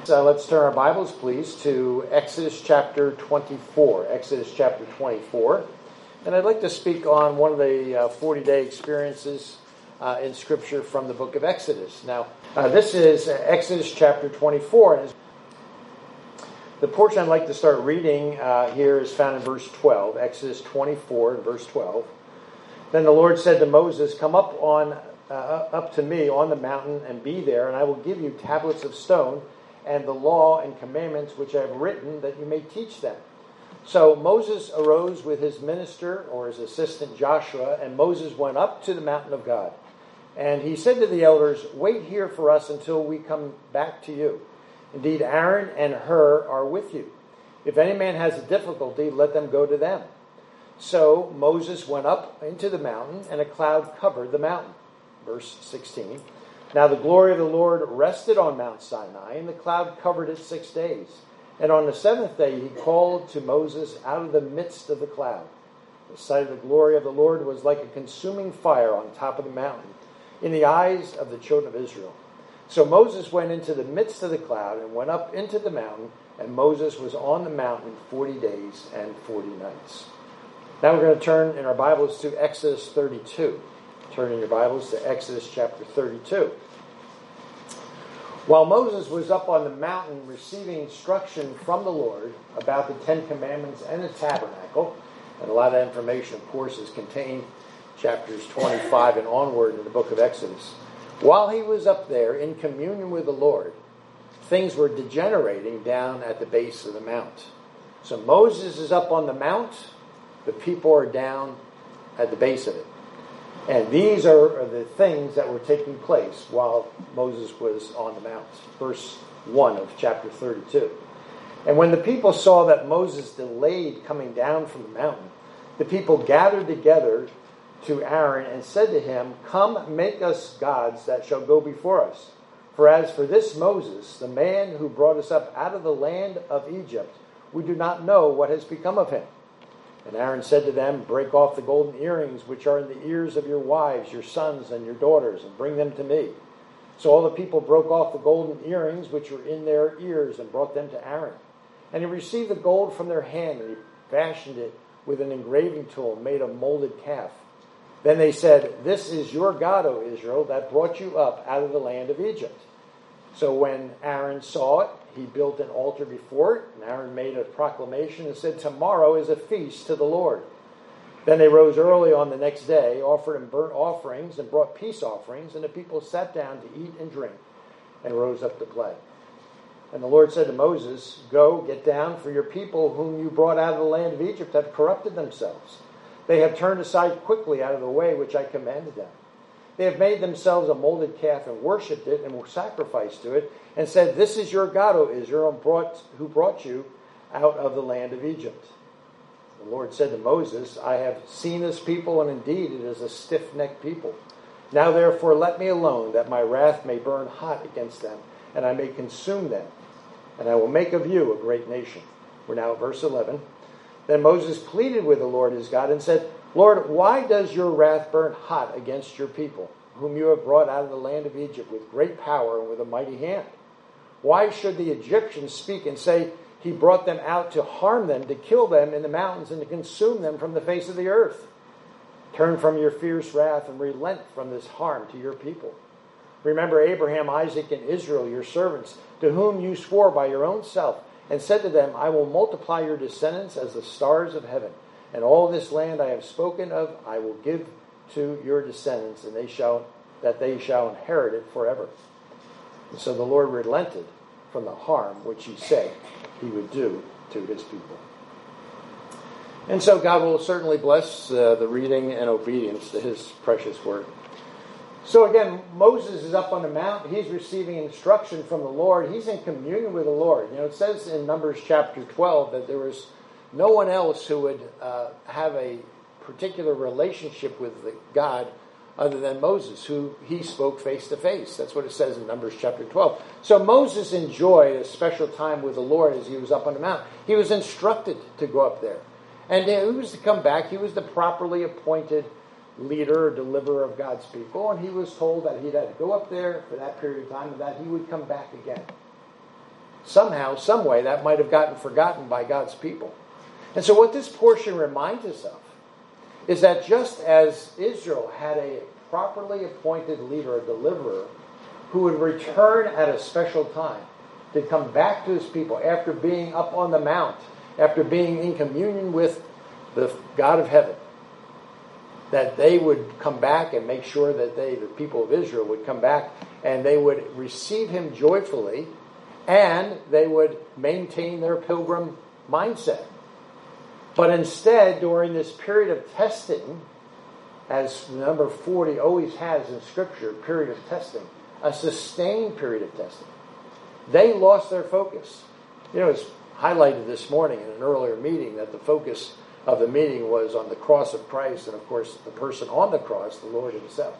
Let's turn our Bibles, please, to Exodus chapter 24. Exodus chapter 24. And I'd like to speak on one of the 40-day experiences in Scripture from the book of Exodus. Now, this is Exodus chapter 24. And the portion I'd like to start reading here is found in verse 12. Exodus 24, verse 12. Then the Lord said to Moses, "Come up to me on the mountain and be there, and I will give you tablets of stone, and the law and commandments which I have written, that you may teach them." So Moses arose with his minister, or his assistant Joshua, and Moses went up to the mountain of God. And he said to the elders, "Wait here for us until we come back to you. Indeed, Aaron and Hur are with you. If any man has a difficulty, let them go to them." So Moses went up into the mountain, and a cloud covered the mountain. Verse 16. Now the glory of the Lord rested on Mount Sinai, and the cloud covered it 6 days. And on the seventh day he called to Moses out of the midst of the cloud. The sight of the glory of the Lord was like a consuming fire on top of the mountain, in the eyes of the children of Israel. So Moses went into the midst of the cloud and went up into the mountain, and Moses was on the mountain 40 days and 40 nights. Now we're going to turn in our Bibles to Exodus 32. Turn in your Bibles to Exodus chapter 32. While Moses was up on the mountain receiving instruction from the Lord about the Ten Commandments and the tabernacle, and a lot of information, of course, is contained chapters 25 and onward in the book of Exodus. While he was up there in communion with the Lord, things were degenerating down at the base of the mount. So Moses is up on the mount, the people are down at the base of it. And these are the things that were taking place while Moses was on the mount. Verse 1 of chapter 32. And when the people saw that Moses delayed coming down from the mountain, the people gathered together to Aaron and said to him, "Come, make us gods that shall go before us. For as for this Moses, the man who brought us up out of the land of Egypt, we do not know what has become of him." And Aaron said to them, "Break off the golden earrings which are in the ears of your wives, your sons, and your daughters, and bring them to me." So all the people broke off the golden earrings which were in their ears and brought them to Aaron. And he received the gold from their hand, and he fashioned it with an engraving tool, made a molded calf. Then they said, "This is your God, O Israel, that brought you up out of the land of Egypt." So when Aaron saw it, he built an altar before it, and Aaron made a proclamation and said, "Tomorrow is a feast to the Lord." Then they rose early on the next day, offered him burnt offerings, and brought peace offerings, and the people sat down to eat and drink, and rose up to play. And the Lord said to Moses, "Go, get down, for your people whom you brought out of the land of Egypt have corrupted themselves. They have turned aside quickly out of the way which I commanded them. They have made themselves a molded calf and worshipped it and sacrificed to it and said, 'This is your God, O Israel, who brought you out of the land of Egypt.' The Lord said to Moses, 'I have seen this people, and indeed it is a stiff-necked people. Now therefore let me alone, that my wrath may burn hot against them, and I may consume them. And I will make of you a great nation.'" We're now at verse 11. Then Moses pleaded with the Lord his God and said, "Lord, why does your wrath burn hot against your people, whom you have brought out of the land of Egypt with great power and with a mighty hand? Why should the Egyptians speak and say, 'He brought them out to harm them, to kill them in the mountains, and to consume them from the face of the earth'? Turn from your fierce wrath and relent from this harm to your people. Remember Abraham, Isaac, and Israel, your servants, to whom you swore by your own self, and said to them, 'I will multiply your descendants as the stars of heaven. And all this land I have spoken of I will give to your descendants, and they shall inherit it forever.' And so the Lord relented from the harm which he said he would do to his people." And so God will certainly bless the reading and obedience to his precious word. So again, Moses is up on the mount. He's receiving instruction from the Lord. He's in communion with the Lord. You know, it says in Numbers chapter 12 that there was no one else who would have a particular relationship with God other than Moses, who he spoke face to face. That's what it says in Numbers chapter 12. So Moses enjoyed a special time with the Lord as he was up on the mount. He was instructed to go up there. And he was to come back. He was the properly appointed leader or deliverer of God's people. And he was told that he had to go up there for that period of time and that he would come back again. somehow, some way, that might have gotten forgotten by God's people. And so what this portion reminds us of is that just as Israel had a properly appointed leader, a deliverer, who would return at a special time to come back to his people after being up on the mount, after being in communion with the God of heaven, that they would come back and make sure that the people of Israel would come back and they would receive him joyfully, and they would maintain their pilgrim mindset. But instead, during this period of testing, as the number 40 always has in Scripture, a period of testing, a sustained period of testing, they lost their focus. It's highlighted this morning in an earlier meeting that the focus of the meeting was on the cross of Christ and, of course, the person on the cross, the Lord himself.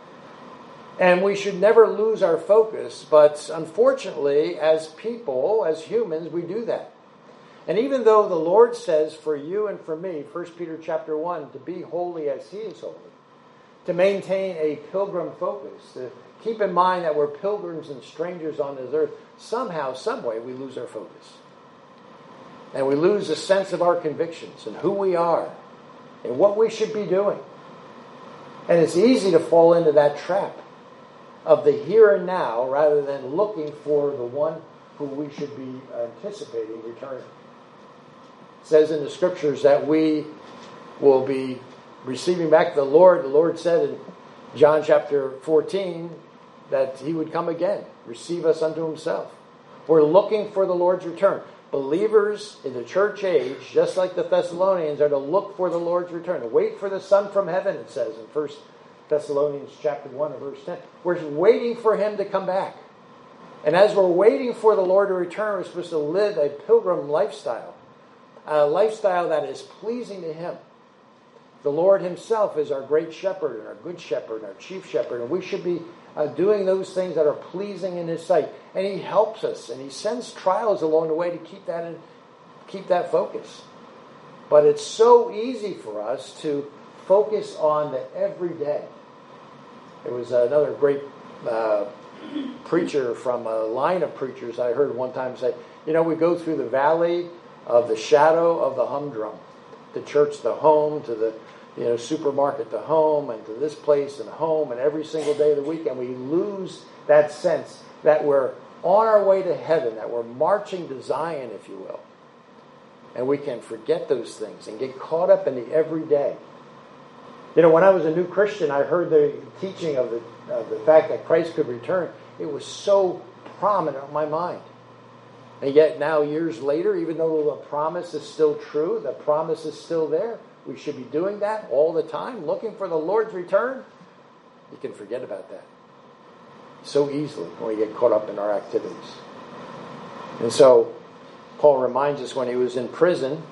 And we should never lose our focus, but unfortunately, as people, as humans, we do that. And even though the Lord says for you and for me, 1 Peter chapter 1, to be holy as he is holy, to maintain a pilgrim focus, to keep in mind that we're pilgrims and strangers on this earth, somehow, some way, we lose our focus. And we lose a sense of our convictions and who we are and what we should be doing. And it's easy to fall into that trap of the here and now rather than looking for the one who we should be anticipating returning. It says in the Scriptures that we will be receiving back the Lord. The Lord said in John chapter 14 that he would come again, receive us unto himself. We're looking for the Lord's return. Believers in the church age, just like the Thessalonians, are to look for the Lord's return, to wait for the Son from heaven, it says in 1 Thessalonians chapter 1 and verse 10. We're waiting for him to come back. And as we're waiting for the Lord to return, we're supposed to live a pilgrim lifestyle, a lifestyle that is pleasing to him. The Lord himself is our great shepherd and our good shepherd and our chief shepherd, and we should be doing those things that are pleasing in his sight. And he helps us, and he sends trials along the way to keep that focus. But it's so easy for us to focus on the everyday. There was another great preacher from a line of preachers I heard one time say, we go through the valley of the shadow of the humdrum. The church, the home, to the supermarket, the home, and to this place and home, and every single day of the week, and we lose that sense that we're on our way to heaven, that we're marching to Zion, if you will. And we can forget those things and get caught up in the everyday. When I was a new Christian, I heard the teaching of the fact that Christ could return. It was so prominent in my mind. And yet now, years later, even though the promise is still true, the promise is still there, we should be doing that all the time, looking for the Lord's return. You can forget about that so easily when we get caught up in our activities. And so, Paul reminds us when he was in prison,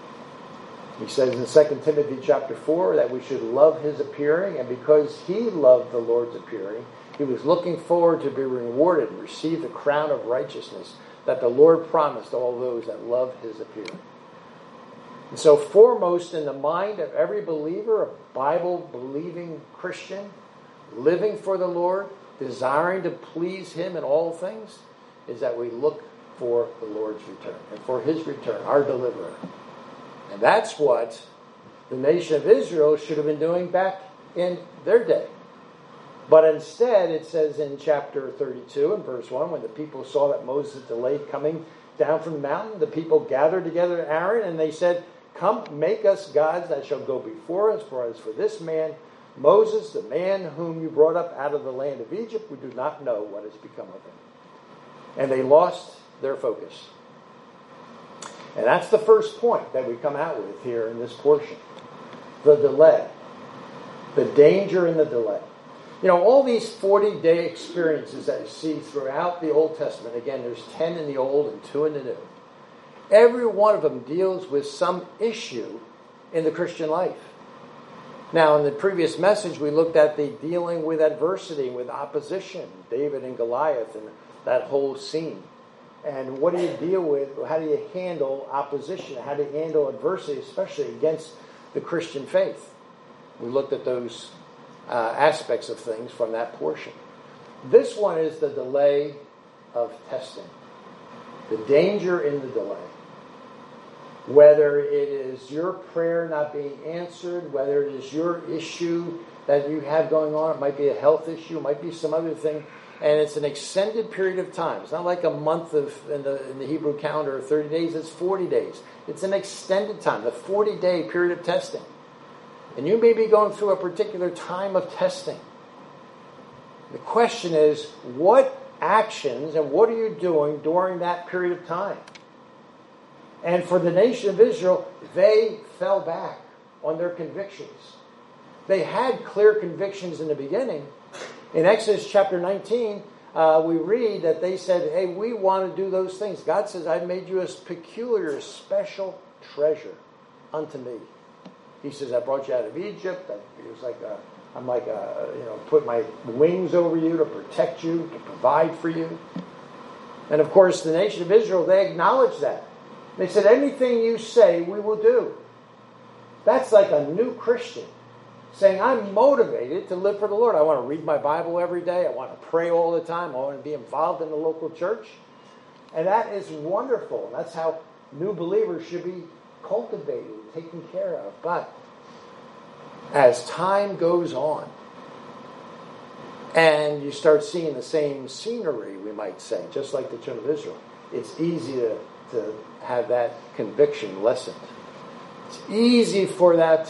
he says in 2 Timothy chapter 4 that we should love his appearing, and because he loved the Lord's appearing, he was looking forward to be rewarded and receive the crown of righteousness that the Lord promised all those that love his appearing. And so foremost in the mind of every believer, a Bible-believing Christian, living for the Lord, desiring to please him in all things, is that we look for the Lord's return and for his return, our deliverer. And that's what the nation of Israel should have been doing back in their day. But instead, it says in chapter 32 and verse 1, when the people saw that Moses delayed coming down from the mountain, the people gathered together to Aaron, and they said, "Come, make us gods that shall go before us, for as for this man, Moses, the man whom you brought up out of the land of Egypt, we do not know what has become of him." And they lost their focus. And that's the first point that we come out with here in this portion. The delay. The danger in the delay. All these 40-day experiences that you see throughout the Old Testament, again, there's 10 in the Old and 2 in the New. Every one of them deals with some issue in the Christian life. Now, in the previous message, we looked at the dealing with adversity, with opposition, David and Goliath, and that whole scene. And what do you deal with? How do you handle opposition? How do you handle adversity, especially against the Christian faith? We looked at those aspects of things from that portion. This one is the delay of testing. The danger in the delay. Whether it is your prayer not being answered, whether it is your issue that you have going on, it might be a health issue, it might be some other thing, and it's an extended period of time. It's not like a month in the Hebrew calendar, 30 days, it's 40 days. It's an extended time, the 40-day period of testing. And you may be going through a particular time of testing. The question is, what actions and what are you doing during that period of time? And for the nation of Israel, they fell back on their convictions. They had clear convictions in the beginning. In Exodus chapter 19, we read that they said, hey, we want to do those things. God says, I've made you a peculiar, special treasure unto me. He says, I brought you out of Egypt. It was like put my wings over you to protect you, to provide for you. And of course, the nation of Israel, they acknowledged that. They said, anything you say, we will do. That's like a new Christian saying, I'm motivated to live for the Lord. I want to read my Bible every day. I want to pray all the time. I want to be involved in the local church. And that is wonderful. That's how new believers should be cultivated, taken care of. But as time goes on, and you start seeing the same scenery, we might say, just like the children of Israel, it's easy to have that conviction lessened. It's easy for that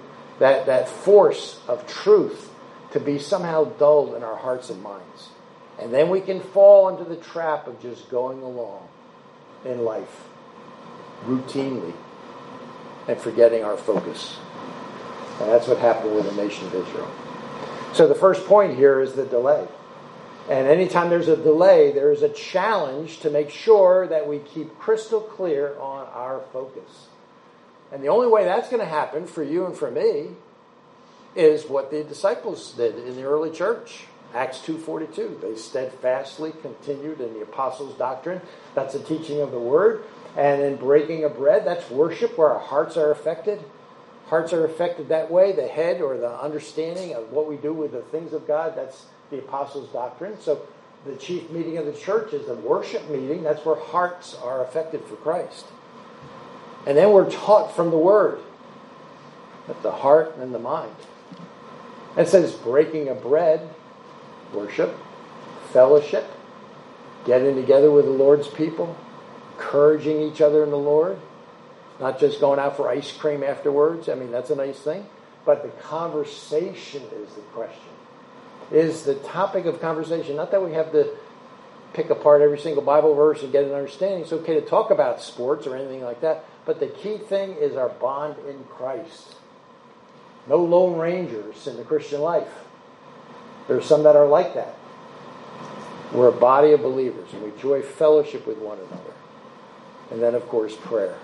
force of truth to be somehow dulled in our hearts and minds. And then we can fall into the trap of just going along in life routinely and forgetting our focus. And that's what happened with the nation of Israel. So the first point here is the delay. And anytime there's a delay, there is a challenge to make sure that we keep crystal clear on our focus. And the only way that's going to happen for you and for me is what the disciples did in the early church. Acts 2:42. They steadfastly continued in the apostles' doctrine. That's the teaching of the word. And in breaking of bread, that's worship where our hearts are affected. Hearts are affected that way. The head or the understanding of what we do with the things of God, that's the apostles' doctrine. So the chief meeting of the church is the worship meeting. That's where hearts are affected for Christ. And then we're taught from the word, at the heart and the mind. It says breaking of bread, worship, fellowship, getting together with the Lord's people, encouraging each other in the Lord, not just going out for ice cream afterwards. I mean, that's a nice thing. But the conversation is the question. Is the topic of conversation, not that we have to pick apart every single Bible verse and get an understanding. It's okay to talk about sports or anything like that. But the key thing is our bond in Christ. No lone rangers in the Christian life. There's some that are like that. We're a body of believers and we enjoy fellowship with one another. And then, of course, prayer.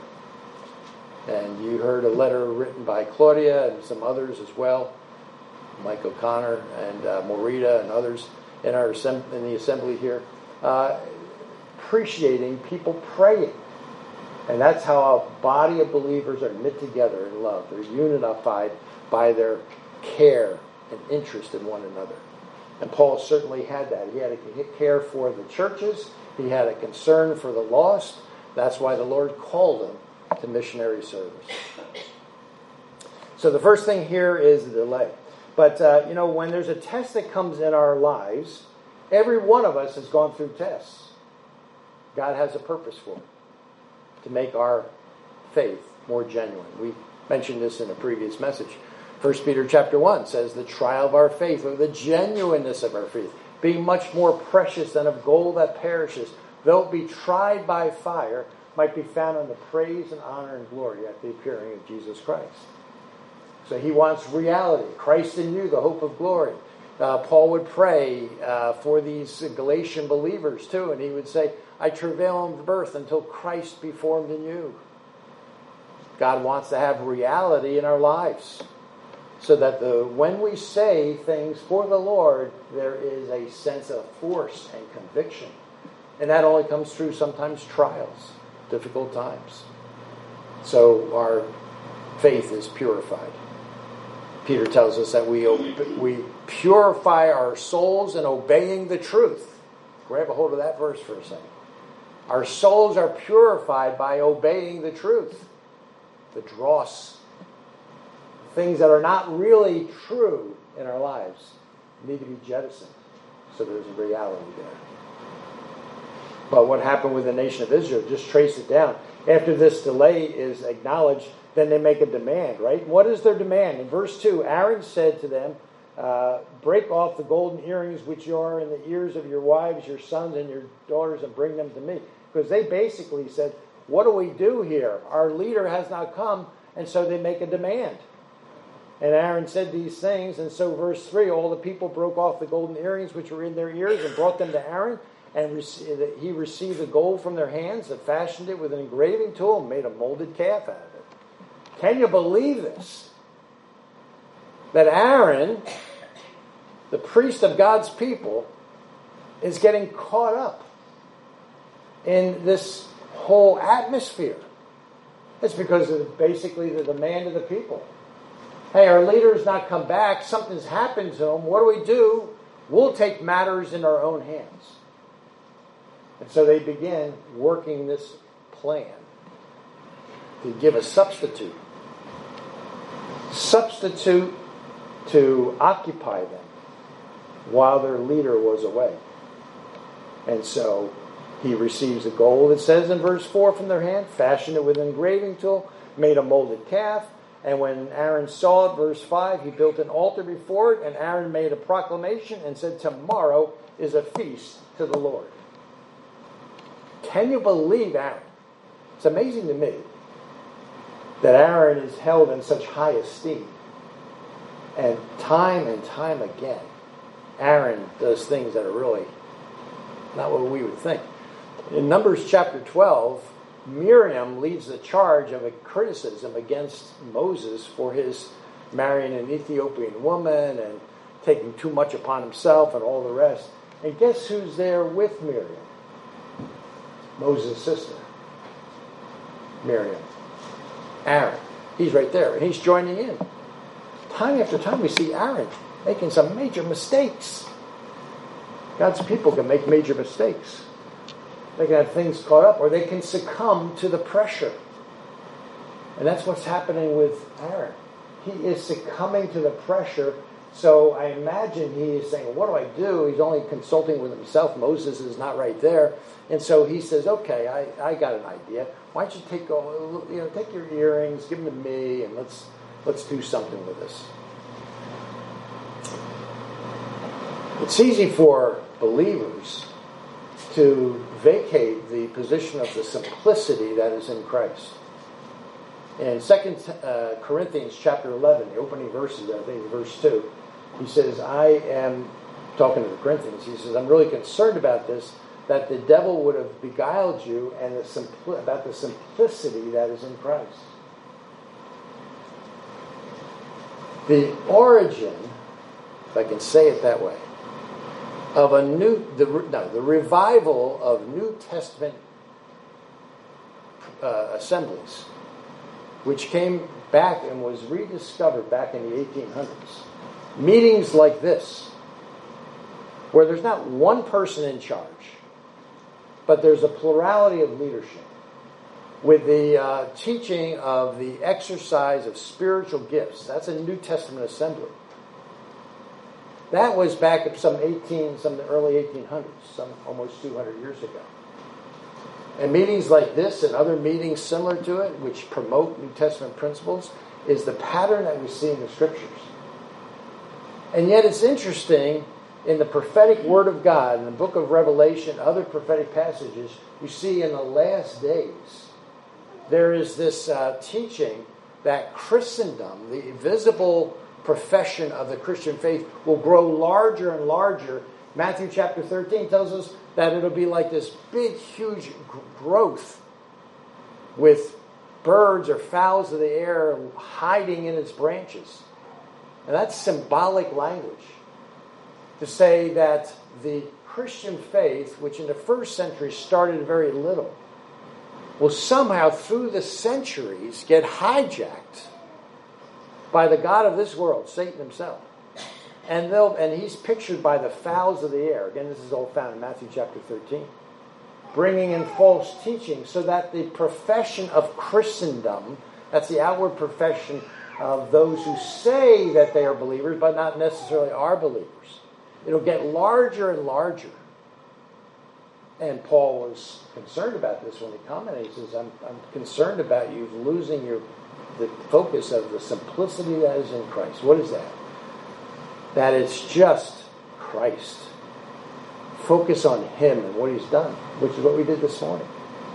And you heard a letter written by Claudia and some others as well, Mike O'Connor and Morita and others in the assembly here, appreciating people praying. And that's how a body of believers are knit together in love. They're unified by their care and interest in one another. And Paul certainly had that. He had a care for the churches. He had a concern for the lost. That's why the Lord called him to missionary service. So the first thing here is the delay. But, when there's a test that comes in our lives, every one of us has gone through tests. God has a purpose for it, to make our faith more genuine. We mentioned this in a previous message. 1 Peter chapter 1 says, the trial of our faith, or the genuineness of our faith, being much more precious than of gold that perishes, though it be tried by fire, might be found in the praise and honor and glory at the appearing of Jesus Christ. So he wants reality. Christ in you, the hope of glory. Paul would pray for these Galatian believers too, and he would say, I travail in birth until Christ be formed in you. God wants to have reality in our lives, so that when we say things for the Lord, there is a sense of force and conviction. And that only comes through sometimes trials, difficult times. So our faith is purified. Peter tells us that we purify our souls in obeying the truth. Grab a hold of that verse for a second. Our souls are purified by obeying the truth. The dross. Things that are not really true in our lives need to be jettisoned. So there's a reality there. But what happened with the nation of Israel, just trace it down. After this delay is acknowledged, then they make a demand, right? What is their demand? In verse 2, Aaron said to them, break off the golden earrings which are in the ears of your wives, your sons, and your daughters, and bring them to me. Because they basically said, what do we do here? Our leader has not come, and so they make a demand. And Aaron said these things, and so verse 3, all the people broke off the golden earrings which were in their ears and brought them to Aaron, and he received the gold from their hands and fashioned it with an engraving tool and made a molded calf out of it. Can you believe this? That Aaron, the priest of God's people, is getting caught up in this whole atmosphere. It's because of basically the demand of the people. Hey, our leader's not come back. Something's happened to him. What do? We'll take matters in our own hands. And so they begin working this plan to give a substitute. Substitute to occupy them while their leader was away. And so he receives the gold, it says in verse 4, from their hand, fashioned it with an engraving tool, made a molded calf. And when Aaron saw it, verse 5, he built an altar before it, and Aaron made a proclamation and said, tomorrow is a feast to the Lord. Can you believe Aaron? It's amazing to me that Aaron is held in such high esteem. And time again, Aaron does things that are really not what we would think. In Numbers chapter 12, Miriam leads the charge of a criticism against Moses for his marrying an Ethiopian woman and taking too much upon himself and all the rest. And guess who's there with Miriam? Moses' sister, Miriam. Aaron. He's right there, and he's joining in. Time after time we see Aaron making some major mistakes. God's people can make major mistakes. They can have things caught up, or they can succumb to the pressure. And that's what's happening with Aaron. He is succumbing to the pressure. So I imagine he is saying, what do I do? He's only consulting with himself. Moses is not right there. And so he says, okay, I got an idea. Why don't you take your earrings, give them to me, and let's do something with this. It's easy for believers to vacate the position of the simplicity that is in Christ. In 2 Corinthians chapter 11, the opening verses, I think verse 2, he says, I am, talking to the Corinthians, he says, I'm really concerned about this, that the devil would have beguiled you and about the simplicity that is in Christ. The origin, if I can say it that way, of the revival of New Testament assemblies, which came back and was rediscovered back in the 1800s. Meetings like this, where there's not one person in charge, but there's a plurality of leadership, with the teaching of the exercise of spiritual gifts. That's a New Testament assembly. That was back in some the early 1800s, some almost 200 years ago. And meetings like this and other meetings similar to it, which promote New Testament principles, is the pattern that we see in the Scriptures. And yet it's interesting, in the prophetic Word of God, in the book of Revelation, other prophetic passages, you see in the last days, there is this teaching that Christendom, the visible profession of the Christian faith, will grow larger and larger. Matthew chapter 13 tells us that it'll be like this big, huge growth with birds or fowls of the air hiding in its branches. And that's symbolic language to say that the Christian faith, which in the first century started very little, will somehow through the centuries get hijacked by the god of this world, Satan himself. And he's pictured by the fowls of the air. Again, this is all found in Matthew chapter 13. bringing in false teaching, so that the profession of Christendom, that's the outward profession of those who say that they are believers, but not necessarily are believers, it'll get larger and larger. And Paul was concerned about this when he commented. He says, I'm concerned about you losing the focus of the simplicity that is in Christ. What is that? That it's just Christ. Focus on Him and what He's done, which is what we did this morning.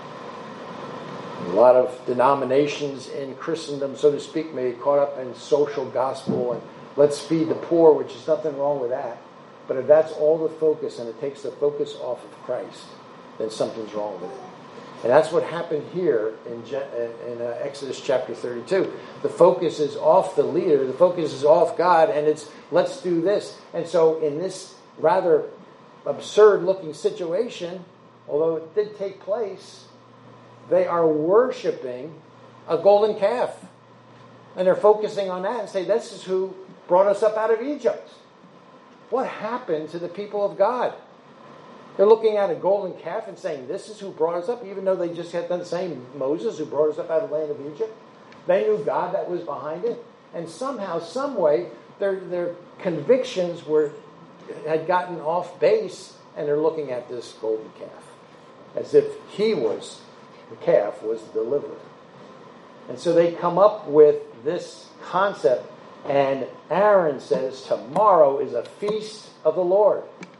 A lot of denominations in Christendom, so to speak, may be caught up in social gospel and let's feed the poor, which is nothing wrong with that. But if that's all the focus and it takes the focus off of Christ, then something's wrong with it. And that's what happened here in Exodus chapter 32. The focus is off the leader. The focus is off God, and it's, let's do this. And so in this rather absurd-looking situation, although it did take place, they are worshiping a golden calf. And they're focusing on that and say, this is who brought us up out of Egypt. What happened to the people of God? They're looking at a golden calf and saying, this is who brought us up, even though they just had done the same Moses who brought us up out of the land of Egypt. They knew God that was behind it. And somehow, some way, their convictions had gotten off base, and they're looking at this golden calf as if the calf was the deliverer. And so they come up with this concept, and Aaron says, tomorrow is a feast of the Lord.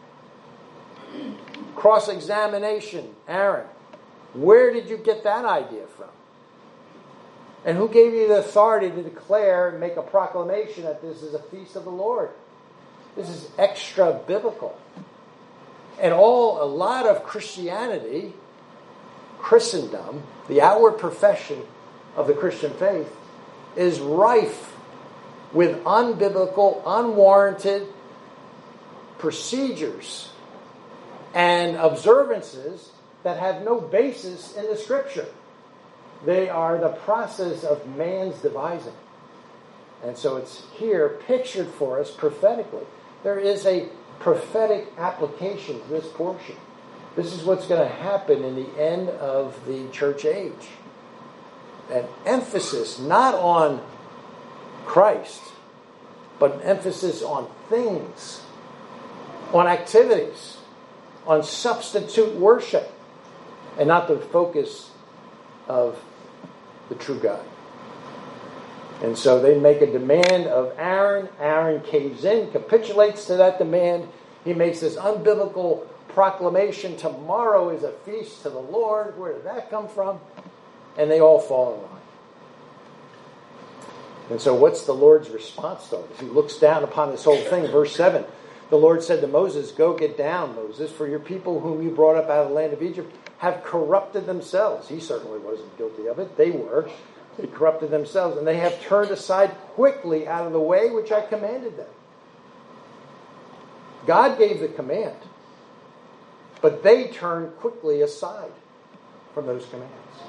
Cross-examination, Aaron, where did you get that idea from? And who gave you the authority to declare and make a proclamation that this is a feast of the Lord? This is extra biblical. And a lot of Christianity, Christendom, the outward profession of the Christian faith, is rife with unbiblical, unwarranted procedures and observances that have no basis in the Scripture. They are the process of man's devising. And so it's here pictured for us prophetically. There is a prophetic application to this portion. This is what's going to happen in the end of the church age. An emphasis not on Christ, but an emphasis on things, on activities, on substitute worship, and not the focus of the true God. And so they make a demand of Aaron. Aaron caves in, capitulates to that demand. He makes this unbiblical proclamation, tomorrow is a feast to the Lord. Where did that come from? And they all fall in line. And so what's the Lord's response to this? He looks down upon this whole thing. Verse 7, the Lord said to Moses, go get down, Moses, for your people whom you brought up out of the land of Egypt have corrupted themselves. He certainly wasn't guilty of it. They were. They corrupted themselves, and they have turned aside quickly out of the way which I commanded them. God gave the command, but they turned quickly aside from those commands.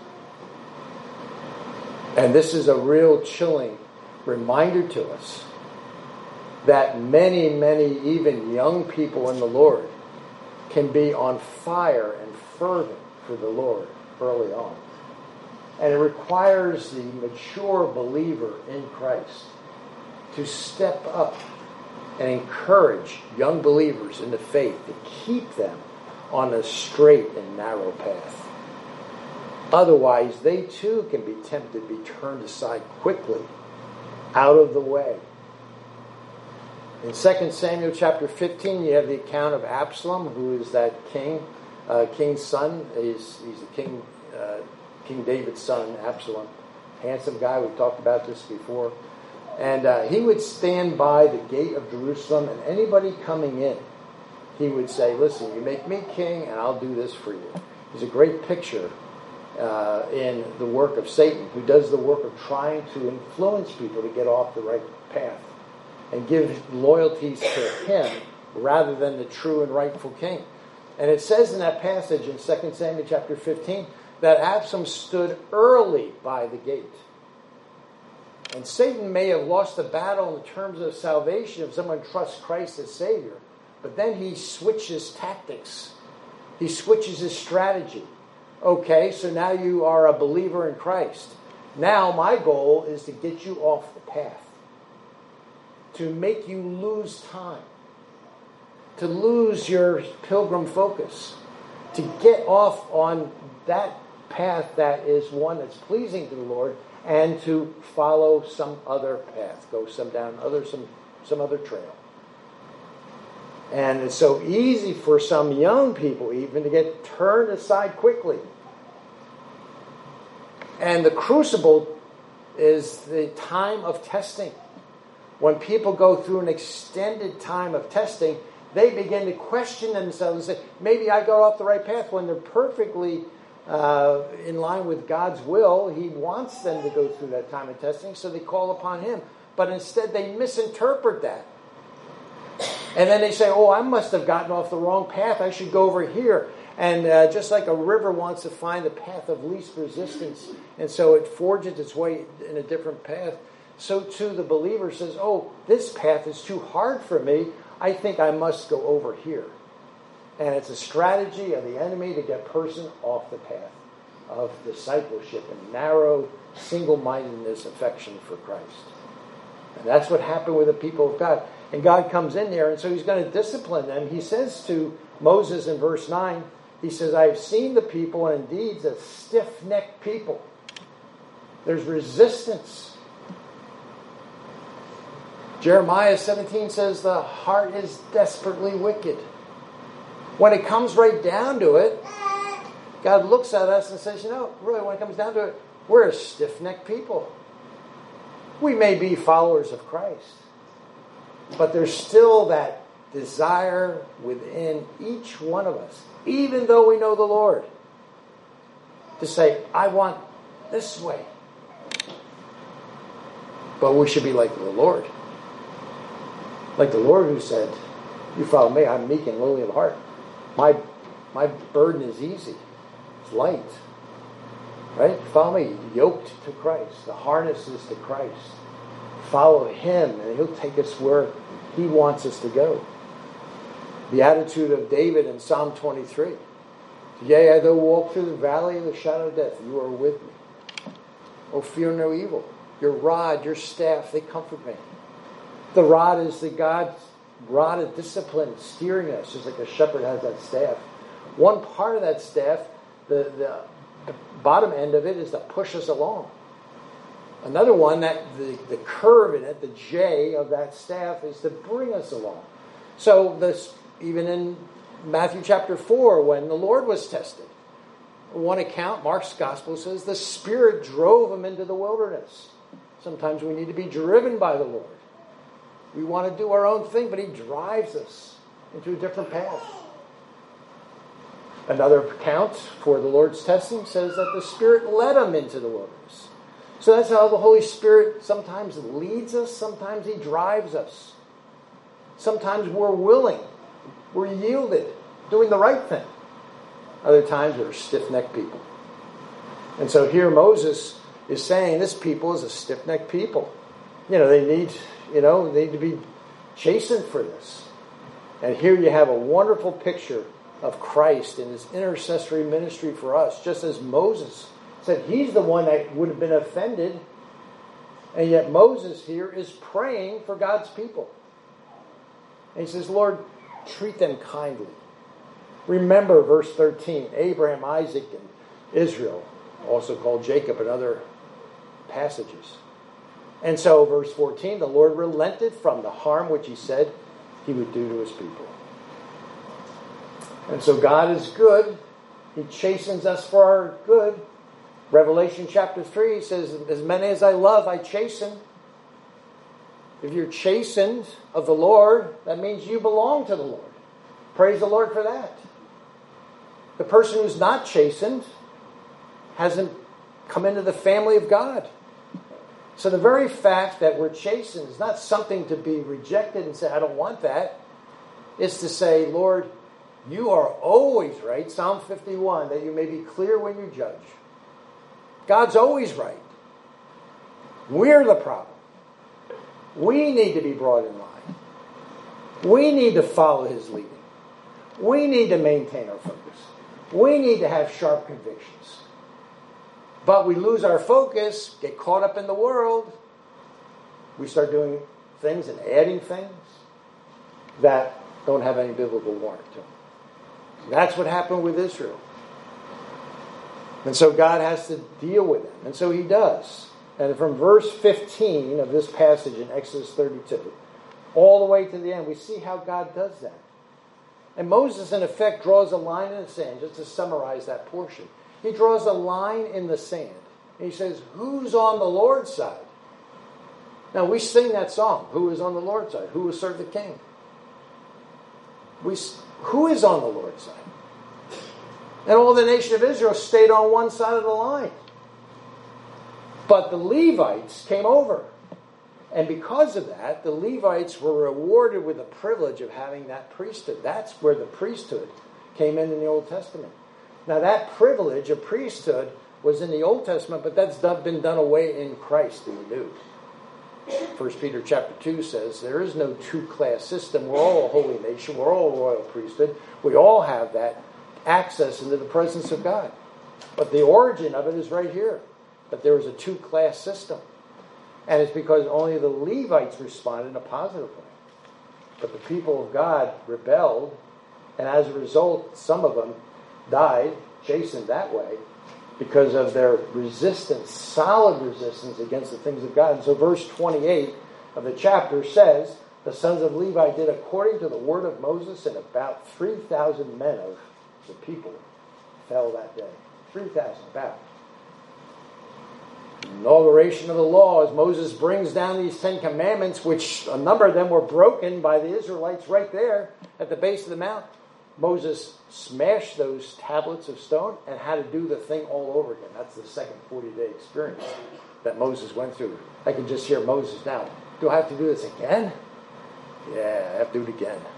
And this is a real chilling reminder to us that many, many, even young people in the Lord can be on fire and fervent for the Lord early on. And it requires the mature believer in Christ to step up and encourage young believers in the faith to keep them on a straight and narrow path. Otherwise, they too can be tempted to be turned aside quickly, out of the way. In 2 Samuel chapter 15, you have the account of Absalom, who is that king's son. He's the King David's son, Absalom. Handsome guy, we've talked about this before. And he would stand by the gate of Jerusalem, and anybody coming in, he would say, listen, you make me king, and I'll do this for you. There's a great picture in the work of Satan, who does the work of trying to influence people to get off the right path and give loyalties to him rather than the true and rightful king. And it says in that passage in 2 Samuel chapter 15 that Absalom stood early by the gate. And Satan may have lost the battle in terms of salvation if someone trusts Christ as Savior, but then he switches tactics He switches his strategy. Okay, so now you are a believer in Christ. Now my goal is to get you off the path. To make you lose time. To lose your pilgrim focus. To get off on that path that is one that's pleasing to the Lord, and to follow some other path. Go some other trail. And it's so easy for some young people even to get turned aside quickly. And the crucible is the time of testing. When people go through an extended time of testing, they begin to question themselves and say, maybe I got off the right path, when they're perfectly in line with God's will. He wants them to go through that time of testing, so they call upon Him. But instead they misinterpret that. And then they say, oh, I must have gotten off the wrong path. I should go over here. And just like a river wants to find the path of least resistance, and so it forges its way in a different path, so too the believer says, oh, this path is too hard for me. I think I must go over here. And it's a strategy of the enemy to get a person off the path of discipleship and narrow, single-mindedness, affection for Christ. And that's what happened with the people of God. And God comes in there, and so He's going to discipline them. He says to Moses in verse 9, He says, I have seen the people, and indeed a stiff-necked people. There's resistance. Jeremiah 17 says the heart is desperately wicked. When it comes right down to it, God looks at us and says, really, when it comes down to it, we're a stiff-necked people. We may be followers of Christ, but there's still that desire within each one of us, even though we know the Lord, to say, I want this way. But we should be like the Lord. Like the Lord who said, you follow me, I'm meek and lowly of heart. My burden is easy. It's light. Right? Follow me, yoked to Christ. The harness is to Christ. Follow Him, and He'll take us where He wants us to go. The attitude of David in Psalm 23. Yea, I though walk through the valley of the shadow of death, you are with me. Oh, fear no evil. Your rod, your staff, they comfort me. The rod is the God's rod of discipline, steering us, just like a shepherd has that staff. One part of that staff, the bottom end of it, is to push us along. Another one, that the curve in it, the J of that staff, is to bring us along. So this, even in Matthew chapter 4, when the Lord was tested, one account, Mark's gospel says, the Spirit drove Him into the wilderness. Sometimes we need to be driven by the Lord. We want to do our own thing, but He drives us into a different path. Another account for the Lord's testing says that the Spirit led Him into the wilderness. So that's how the Holy Spirit sometimes leads us, sometimes He drives us. Sometimes we're willing, we're yielded, doing the right thing. Other times we're stiff-necked people. And so here Moses is saying this people is a stiff-necked people. They need to be chastened for this. And here you have a wonderful picture of Christ in His intercessory ministry for us, just as Moses said He's the one that would have been offended, and yet Moses here is praying for God's people. And he says, Lord, treat them kindly. Remember, verse 13, Abraham, Isaac, and Israel, also called Jacob in other passages. And so, verse 14, the Lord relented from the harm which He said He would do to His people. And so God is good. He chastens us for our good. Revelation chapter 3 says, as many as I love, I chasten. If you're chastened of the Lord, that means you belong to the Lord. Praise the Lord for that. The person who's not chastened hasn't come into the family of God. So the very fact that we're chastened is not something to be rejected and say, I don't want that. It's to say, Lord, you are always right, Psalm 51, that you may be clear when you judge. God's always right. We're the problem. We need to be brought in line. We need to follow His leading. We need to maintain our focus. We need to have sharp convictions. But we lose our focus, get caught up in the world. We start doing things and adding things that don't have any biblical warrant to them. That's what happened with Israel. And so God has to deal with them. And so he does. And from verse 15 of this passage in Exodus 32, all the way to the end, we see how God does that. And Moses, in effect, draws a line in the sand, just to summarize that portion. He draws a line in the sand. And he says, who's on the Lord's side? Now, we sing that song, who is on the Lord's side? Who will serve the king? Who is on the Lord's side? And all the nation of Israel stayed on one side of the line. But the Levites came over. And because of that, the Levites were rewarded with the privilege of having that priesthood. That's where the priesthood came in the Old Testament. Now that privilege of priesthood was in the Old Testament, but that's been done away in Christ in the New. 1 Peter chapter 2 says, there is no two-class system. We're all a holy nation. We're all a royal priesthood. We all have that access into the presence of God. But the origin of it is right here. But there was a two-class system. And it's because only the Levites responded in a positive way. But the people of God rebelled, and as a result, some of them died, chastened that way, because of their resistance, solid resistance against the things of God. And so verse 28 of the chapter says, the sons of Levi did according to the word of Moses, and about 3,000 men of the people fell that day. 3,000, about. Inauguration of the law, as Moses brings down these 10 commandments, which a number of them were broken by the Israelites right there at the base of the mount. Moses smashed those tablets of stone and had to do the thing all over again. That's the second 40-day experience that Moses went through. I can just hear Moses now. Do I have to do this again? Yeah, I have to do it again.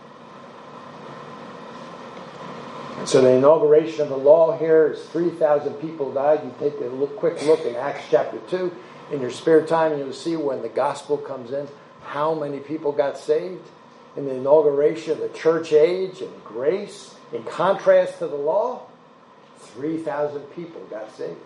And so the inauguration of the law here is 3,000 people died. You take a quick look in Acts chapter 2 in your spare time, and you'll see when the gospel comes in, how many people got saved. In the inauguration of the church age and grace, in contrast to the law, 3,000 people got saved.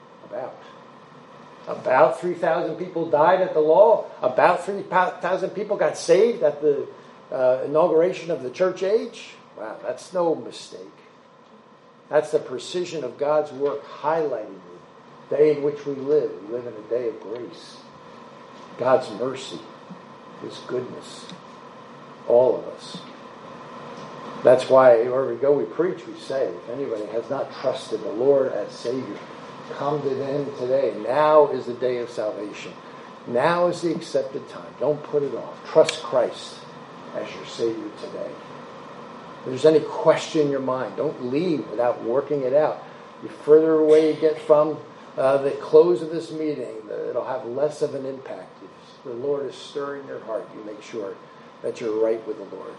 About 3,000 people died at the law. About 3,000 people got saved at the inauguration of the church age. Wow, that's no mistake. That's the precision of God's work highlighting the day in which we live. We live in a day of grace. God's mercy, His goodness. All of us. That's why wherever we go, we preach, we say, if anybody has not trusted the Lord as Savior, come to Him today. Now is the day of salvation. Now is the accepted time. Don't put it off. Trust Christ as your Savior today. If there's any question in your mind, don't leave without working it out. The further away you get from the close of this meeting, it'll have less of an impact. If the Lord is stirring your heart, you make sure that you're right with the Lord.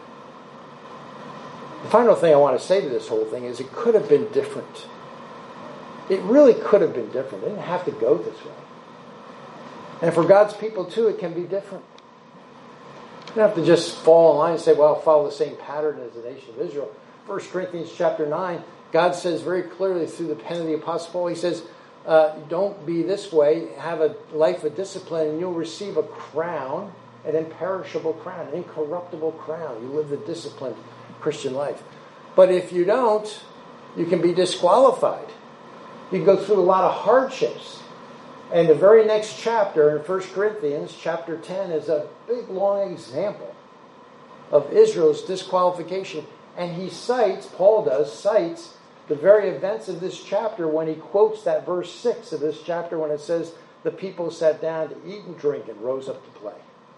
The final thing I want to say to this whole thing is it could have been different. It really could have been different. It didn't have to go this way. And for God's people too, it can be different. You don't have to just fall in line and say, well, I'll follow the same pattern as the nation of Israel. 1 Corinthians chapter 9, God says very clearly through the pen of the Apostle Paul, He says, don't be this way, have a life of discipline, and you'll receive a crown, an imperishable crown, an incorruptible crown. You live the disciplined Christian life. But if you don't, you can be disqualified. You can go through a lot of hardships. And the very next chapter in 1 Corinthians, chapter 10, is a big, long example of Israel's disqualification. And he cites, Paul cites the very events of this chapter when he quotes that verse 6 of this chapter when it says, the people sat down to eat and drink and rose up to play.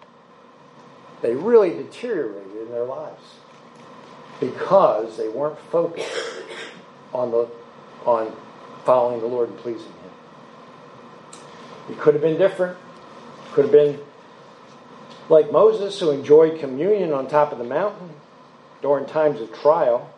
They really deteriorated in their lives because they weren't focused on following the Lord and pleasing Him. It could have been different. It could have been like Moses, who enjoyed communion on top of the mountain during times of trial.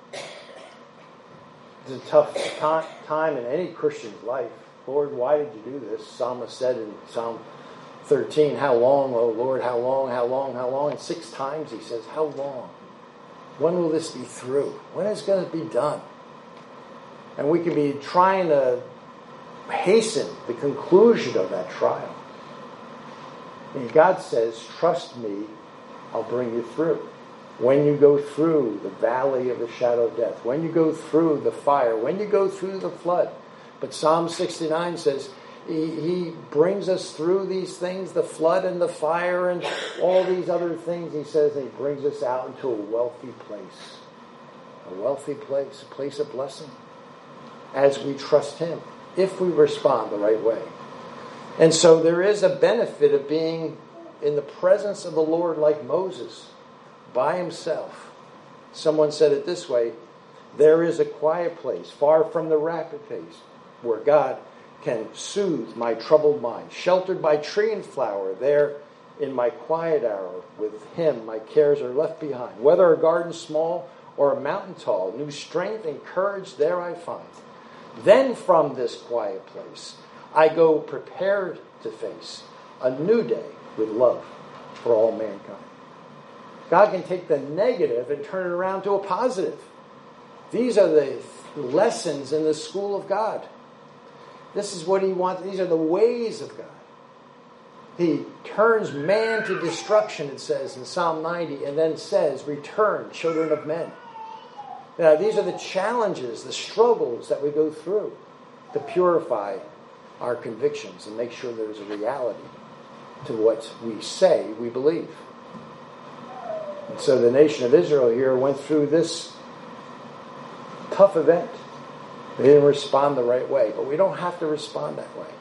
It's a tough time in any Christian's life. Lord, why did you do this? Psalmist said in Psalm 13, how long, O Lord, how long, how long, how long? And 6 times he says, how long? When will this be through? When is it going to be done? And we can be trying to hasten the conclusion of that trial. And God says, trust me, I'll bring you through. When you go through the valley of the shadow of death, when you go through the fire, when you go through the flood. But Psalm 69 says, He brings us through these things, the flood and the fire and all these other things. He says He brings us out into a wealthy place. A wealthy place, a place of blessing. As we trust Him, if we respond the right way. And so there is a benefit of being in the presence of the Lord like Moses, by himself. Someone said it this way, there is a quiet place, far from the rapid pace, where God can soothe my troubled mind. Sheltered by tree and flower, there in my quiet hour, with Him my cares are left behind. Whether a garden small or a mountain tall, new strength and courage there I find. Then from this quiet place, I go prepared to face a new day with love for all mankind. God can take the negative and turn it around to a positive. These are the lessons in the school of God. This is what He wants. These are the ways of God. He turns man to destruction, it says in Psalm 90, and then says, return, children of men. Now, these are the challenges, the struggles that we go through to purify our convictions and make sure there's a reality to what we say we believe. And so the nation of Israel here went through this tough event. They didn't respond the right way, but we don't have to respond that way.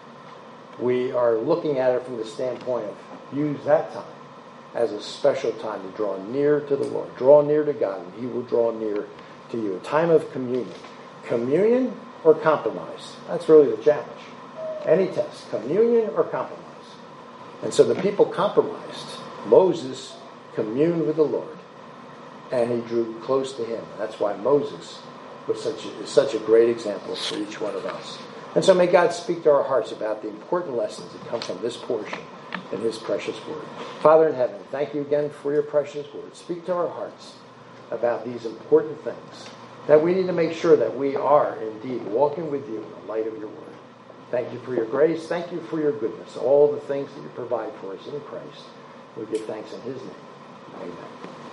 We are looking at it from the standpoint of use that time as a special time to draw near to the Lord. Draw near to God, and He will draw near to you. A time of communion. Communion or compromise? That's really the challenge. Any test. Communion or compromise? And so the people compromised. Moses communed with the Lord, and he drew close to Him. That's why Moses was such a great example for each one of us. And so may God speak to our hearts about the important lessons that come from this portion in His precious word. Father in heaven, thank you again for your precious word. Speak to our hearts about these important things, that we need to make sure that we are indeed walking with you in the light of your word. Thank you for your grace. Thank you for your goodness. All the things that you provide for us in Christ. We give thanks in His name. Amen.